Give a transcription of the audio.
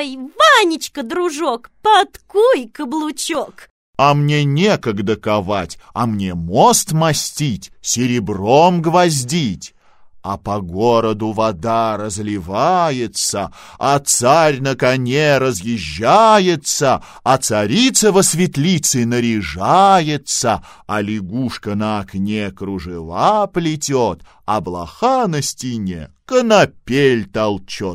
Ой, Ванечка, дружок, подкуй каблучок. А мне некогда ковать, а мне мост мастить, серебром гвоздить. А по городу вода разливается, а царь на коне разъезжается, а царица во светлице наряжается, а лягушка на окне кружева плетет, а блоха на стене конопель толчет.